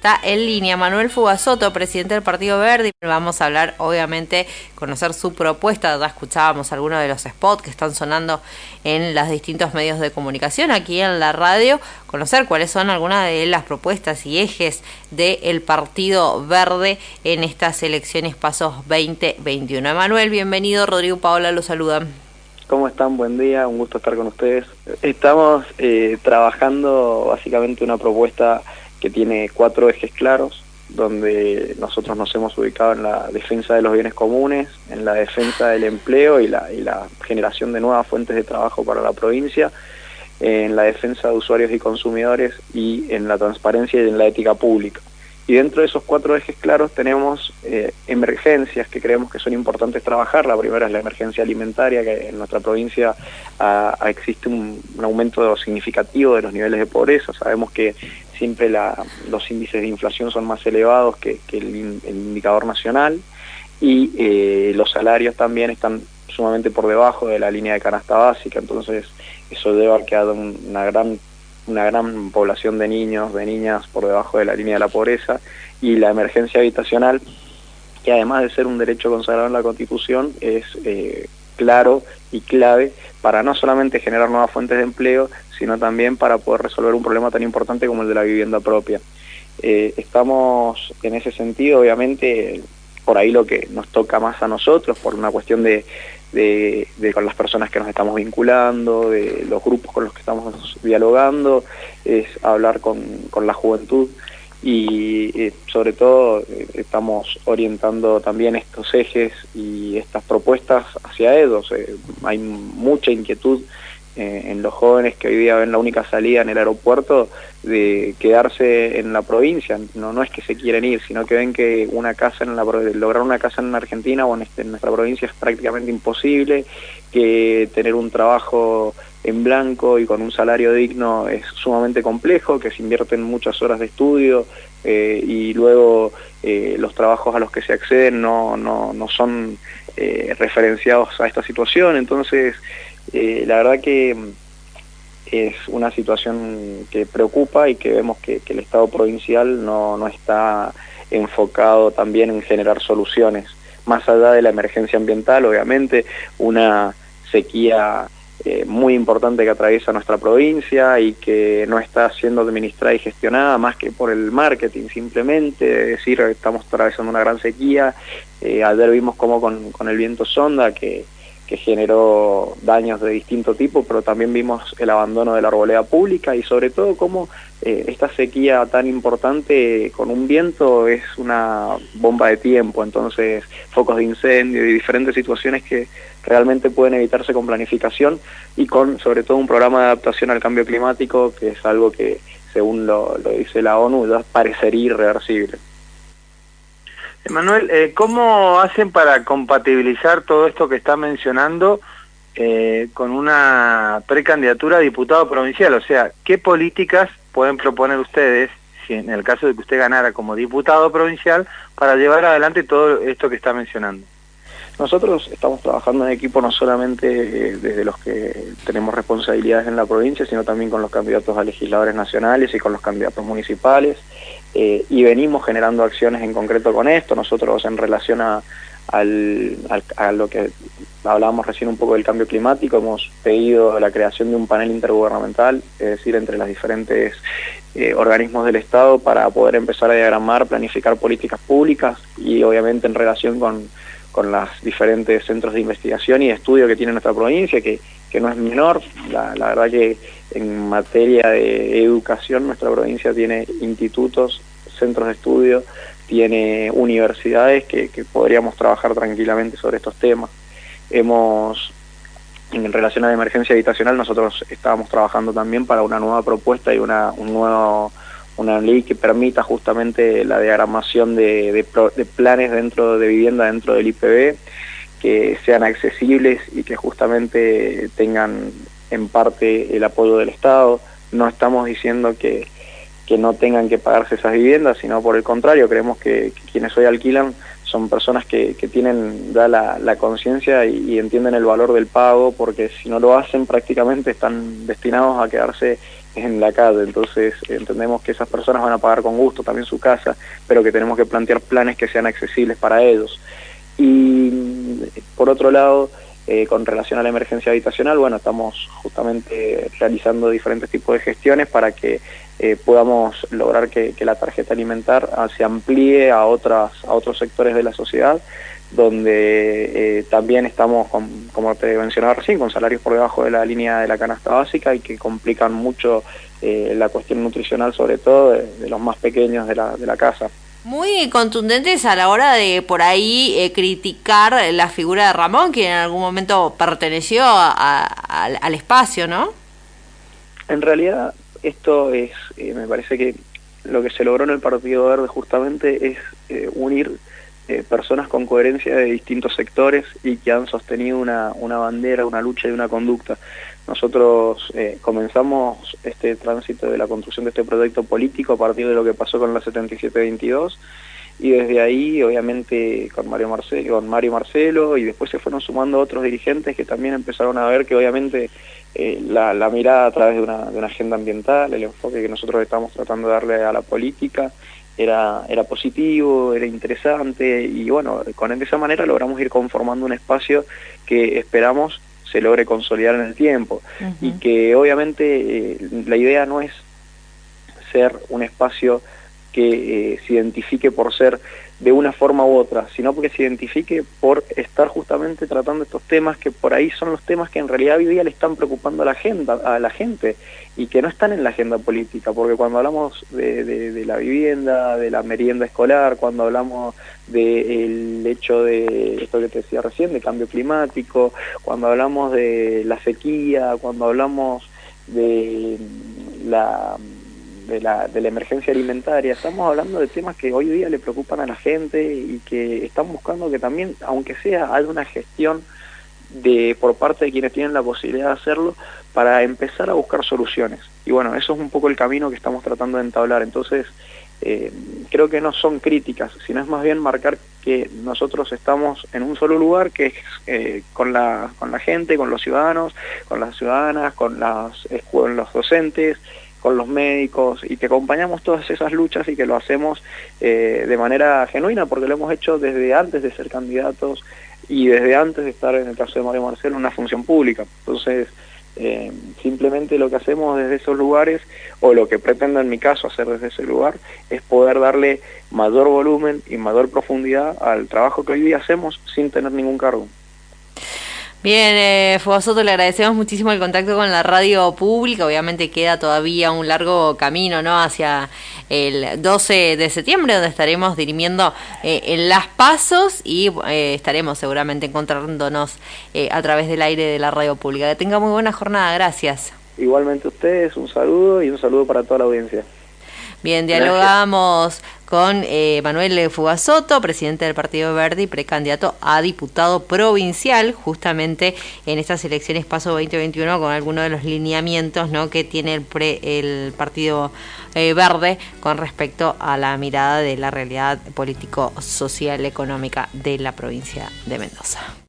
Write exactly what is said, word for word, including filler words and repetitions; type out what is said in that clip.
está en línea Manuel Fugazzotto, presidente del Partido Verde. Vamos a hablar, obviamente, conocer su propuesta. Ya escuchábamos algunos de los spots que están sonando en los distintos medios de comunicación aquí en la radio, conocer cuáles son algunas de las propuestas y ejes del Partido Verde en estas elecciones PASO veinte veintiuno. Manuel, bienvenido. Rodrigo Paola lo saludan. ¿Cómo están? Buen día, un gusto estar con ustedes. Estamos eh, trabajando básicamente una propuesta que tiene cuatro ejes claros, donde nosotros nos hemos ubicado en la defensa de los bienes comunes, en la defensa del empleo y la, y la generación de nuevas fuentes de trabajo para la provincia, en la defensa de usuarios y consumidores y en la transparencia y en la ética pública. Y dentro de esos cuatro ejes claros tenemos eh, emergencias que creemos que son importantes trabajar. La primera es la emergencia alimentaria, que en nuestra provincia ah, existe un, un aumento significativo de los niveles de pobreza. Sabemos que siempre la, los índices de inflación son más elevados que, que el, el indicador nacional y eh, los salarios también están sumamente por debajo de la línea de canasta básica. Entonces eso debe a que haya una gran una gran población de niños, de niñas por debajo de la línea de la pobreza, y la emergencia habitacional, que además de ser un derecho consagrado en la Constitución, es eh, claro y clave para no solamente generar nuevas fuentes de empleo, sino también para poder resolver un problema tan importante como el de la vivienda propia. Eh, estamos en ese sentido, obviamente, por ahí lo que nos toca más a nosotros, por una cuestión de De, de con las personas que nos estamos vinculando, de los grupos con los que estamos dialogando, es hablar con, con la juventud y eh, sobre todo eh, estamos orientando también estos ejes y estas propuestas hacia ellos. Eh, hay mucha inquietud eh, en los jóvenes que hoy día ven la única salida en el aeropuerto de quedarse en la provincia. No, no es que se quieren ir, sino que ven que una casa en la lograr una casa en Argentina o en, este, en nuestra provincia es prácticamente imposible, que tener un trabajo en blanco y con un salario digno es sumamente complejo, que se invierten muchas horas de estudio eh, y luego eh, los trabajos a los que se acceden no, no, no son eh, referenciados a esta situación. Entonces eh, la verdad que es una situación que preocupa y que vemos que, que el Estado provincial no, no está enfocado también en generar soluciones. Más allá de la emergencia ambiental, obviamente, una sequía eh, muy importante que atraviesa nuestra provincia y que no está siendo administrada y gestionada más que por el marketing simplemente, es decir, estamos atravesando una gran sequía. Eh, ayer vimos cómo con, con el viento sonda que que generó daños de distinto tipo, pero también vimos el abandono de la arboleda pública y sobre todo cómo eh, esta sequía tan importante con un viento es una bomba de tiempo. Entonces focos de incendio y diferentes situaciones que realmente pueden evitarse con planificación y con sobre todo un programa de adaptación al cambio climático, que es algo que según lo, lo dice la ONU ya parecería irreversible. Manuel, eh, ¿cómo hacen para compatibilizar todo esto que está mencionando eh, con una precandidatura a diputado provincial? O sea, ¿qué políticas pueden proponer ustedes, si en el caso de que usted ganara como diputado provincial, para llevar adelante todo esto que está mencionando? Nosotros estamos trabajando en equipo no solamente eh, desde los que tenemos responsabilidades en la provincia, sino también con los candidatos a legisladores nacionales y con los candidatos municipales, eh, y venimos generando acciones en concreto con esto. Nosotros en relación a, al, al, a lo que hablábamos recién un poco del cambio climático, hemos pedido la creación de un panel intergubernamental, es decir, entre los diferentes eh, organismos del Estado para poder empezar a diagramar, planificar políticas públicas y obviamente en relación con con los diferentes centros de investigación y de estudio que tiene nuestra provincia, que, que no es menor. La, la verdad que en materia de educación nuestra provincia tiene institutos, centros de estudio, tiene universidades que, que podríamos trabajar tranquilamente sobre estos temas. Hemos, en relación a la emergencia habitacional, nosotros estábamos trabajando también para una nueva propuesta y una, un nuevo... una ley que permita justamente la diagramación de, de, de planes dentro de vivienda dentro del I P B, que sean accesibles y que justamente tengan en parte el apoyo del Estado. No estamos diciendo que, que no tengan que pagarse esas viviendas, sino por el contrario, creemos que, que quienes hoy alquilan son personas que, que tienen ya la, la conciencia y, y entienden el valor del pago, porque si no lo hacen prácticamente están destinados a quedarse en la calle. Entonces entendemos que esas personas van a pagar con gusto también su casa, pero que tenemos que plantear planes que sean accesibles para ellos. Y por otro lado, eh, con relación a la emergencia habitacional, bueno, estamos justamente realizando diferentes tipos de gestiones para que eh, podamos lograr que, que la tarjeta alimentar ah, se amplíe a otras a otros sectores de la sociedad, donde eh, también estamos, con, como te mencionaba recién, con salarios por debajo de la línea de la canasta básica y que complican mucho eh, la cuestión nutricional, sobre todo de, de los más pequeños de la, de la casa. Muy contundentes a la hora de por ahí eh, criticar la figura de Ramón, que en algún momento perteneció a, a, al, al espacio, ¿no? En realidad esto es, eh, me parece que lo que se logró en el Partido Verde justamente es eh, unir eh, personas con coherencia de distintos sectores y que han sostenido una, una bandera, una lucha y una conducta. Nosotros eh, comenzamos este tránsito de la construcción de este proyecto político a partir de lo que pasó con la setenta y siete veintidós, y desde ahí obviamente con Mario Marcelo, con Mario Marcelo, y después se fueron sumando otros dirigentes que también empezaron a ver que obviamente eh, la, la mirada a través de una, de una agenda ambiental, el enfoque que nosotros estamos tratando de darle a la política era, era positivo, era interesante, y bueno, con de esa manera logramos ir conformando un espacio que esperamos se logre consolidar en el tiempo. Uh-huh. Y que obviamente eh, la idea no es ser un espacio que eh, se identifique por ser de una forma u otra, sino porque se identifique por estar justamente tratando estos temas que por ahí son los temas que en realidad hoy día le están preocupando a la agenda, a la gente, y que no están en la agenda política, porque cuando hablamos de, de, de la vivienda, de la merienda escolar, cuando hablamos del de hecho de esto que te decía recién, de cambio climático, cuando hablamos de la sequía, cuando hablamos de la De la, de la emergencia alimentaria, estamos hablando de temas que hoy día le preocupan a la gente y que están buscando que también, aunque sea, haya una gestión de por parte de quienes tienen la posibilidad de hacerlo para empezar a buscar soluciones. Y bueno, eso es un poco el camino que estamos tratando de entablar. Entonces, eh, creo que no son críticas, sino es más bien marcar que nosotros estamos en un solo lugar, que es eh, con la con la gente, con los ciudadanos, con las ciudadanas, con, las, con los docentes, con los médicos, y que acompañamos todas esas luchas y que lo hacemos eh, de manera genuina, porque lo hemos hecho desde antes de ser candidatos y desde antes de estar, en el caso de Mario Marcelo, en una función pública. Entonces, eh, simplemente lo que hacemos desde esos lugares, o lo que pretendo en mi caso hacer desde ese lugar, es poder darle mayor volumen y mayor profundidad al trabajo que hoy día hacemos sin tener ningún cargo. Bien, eh, Fugasoto, le agradecemos muchísimo el contacto con la radio pública. Obviamente queda todavía un largo camino, ¿no?, hacia el doce de septiembre, donde estaremos dirimiendo eh, en las pasos y eh, estaremos seguramente encontrándonos eh, a través del aire de la radio pública. Que tenga muy buena jornada, gracias. Igualmente a ustedes, un saludo y un saludo para toda la audiencia. Bien, dialogamos con eh, Manuel Fugasoto, presidente del Partido Verde y precandidato a diputado provincial, justamente en estas elecciones PASO veinte veintiuno, con algunos de los lineamientos, ¿no?, que tiene el, pre, el Partido eh, Verde con respecto a la mirada de la realidad político-social económica de la provincia de Mendoza.